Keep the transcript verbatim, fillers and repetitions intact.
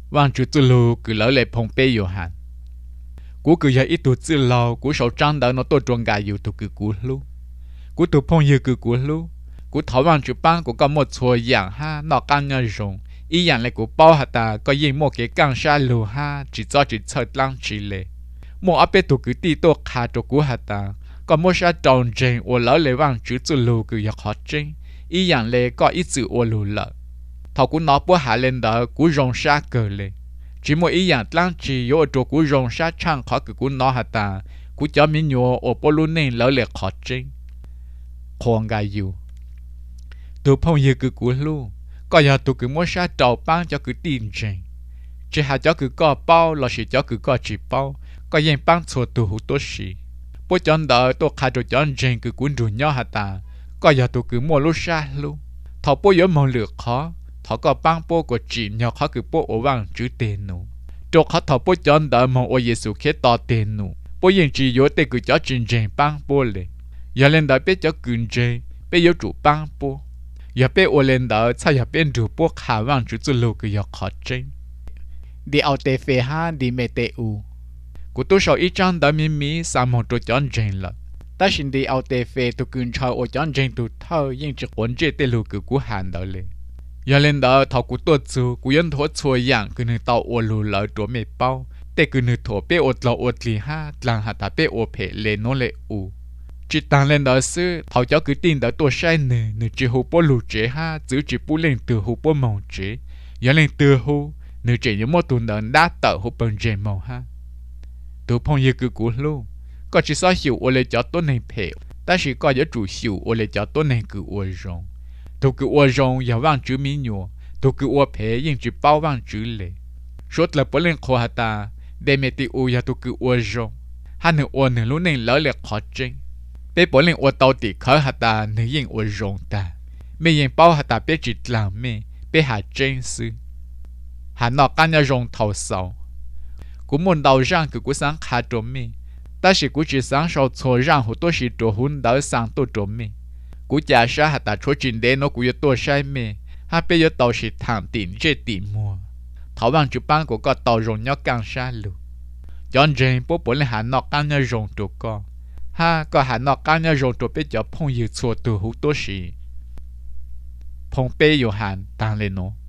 vang chữ tu lu cứ lỡ lệ phong bê yêu hàn cú cứ giờ ít tu chữ lâu cú sầu trăng đỡ nó tôi tròn gà yêu tu cứ cú lu cú tu phong yêu cứ cú lu cú thảo vang chữ băng cú có một số dạng ha nọ căng nhau rồng ý dạng lại cú bao hạt ta có gì một cái căng sa lu ha chỉ cho chỉ chơi lăng chỉ lệ một áp bê tu cứ ti tu khá cho cú hạt ta có một sa tròn trên ở lỡ lệ vang chữ tu lu cứ giờ khó trên ý dạng lệ có ít chữ ở lu lợ thảo cú nó bữa hạ lên đó cú rong sa cờ lệ chỉ một ý dạng lăng chỉ yo cho cú rong sa chăng khó cứ cú nó hạt ta cú cho mình nhớ ở bao lu nên lỡ lệ khó trên khoan gai yêu tụ phong yêu cứ cú lu có giờ tụ cứ mua sa trầu băng cho cứ tin trên chỉ hạt cho cứ có bao là chỉ cho cứ có chỉ bao có yên băng chua tụ hút tốt xí bữa chọn đợi tụ khai cho chọn trên cứ cuốn rủ nhau hạt ta có giờ tụ cứ mua lu sa lu thọ bữa giờ mong lược khó thọ có băng bữa của chỉ nhau khó cứ bữa ở vang chữ tiền nụ cho khó thọ bữa chọn đợi mong ở Giêsu khế to tiền nụ bữa yên chỉ yếu tê cứ cho trên trên băng bữa lệ giờ lên đợi biết cho cứng trên biết yếu chủ băng bữa giờ biết ở lên đợi sao giờ biết chủ bữa khả vang chữ tu lu cứ giờ khó trên đi ao tê phê ha đi mê tê u của tôi sợ ít chăng đợi mi mi sao mong tôi chọn trên là ta xin đi ao tê phê tôi cứng chờ ở chọn trên tôi thơ nhưng chỉ quấn trên tê lu cứ cú hàn đợi lệ giờ lên đó thọ của tôi chú của dân thổ chùa dạng cứ nơi tàu ô lù lỡ chỗ mẹ bao để cứ nơi thổ bê ột lọ ột lì ha làng hạt ta bê ô phê lê nó lệ u chỉ tăng lên đó sư thọ cháu cứ tin đó tôi sai nè nè chỉ hú bố lù chế ha giữ chỉ bố lên từ hú bố màu chế giờ lên từ hú nè chỉ những mô tuần đó đã tờ hú bần chế màu ha từ phong như cứ cú luôn có chỉ sao hiểu ô lê cho tôi này phê ta chỉ có những chủ hiểu ô lê cho tôi này cứ ô rong tôi cứ ô rong giờ vang chữ mi nhua tôi cứ ô phê nhưng chỉ bao vang chữ lệ suốt là bố lên khoa hạt ta để mẹ ti ô giờ tôi cứ ô rong hai nửa ô nửa lúc này lỡ lệ khó trên bé bố lên ô tàu tỉ khởi hạt ta nửa yên ô rong ta mẹ yên bao hạt ta bé chỉ làm mẹ bé hạt trên sư hạt nọ căn nhà rong thầu sầu cũng muốn đầu răng cứ cũng sáng khá trộm mẹ ta chỉ cũng chỉ sáng sau cho răng hồ tôi chỉ trộn hun đỡ sáng tôi trộm mẹ cú cha sa hạt ta chúa trình đến nó cú yếu tôi sai mê ha bây giờ tàu sĩ thẳng tiền chế tiền mua thảo bằng chụp băng của con tàu rồng nhóc càng xa lù chọn trên bố bố lên hà nọ càng nhớ rồng tụ con ha có hà nọ càng nhớ rồng tụ bây giờ phong yêu chùa từ hú tôi sĩ phong bê yêu hàn tăng lên nó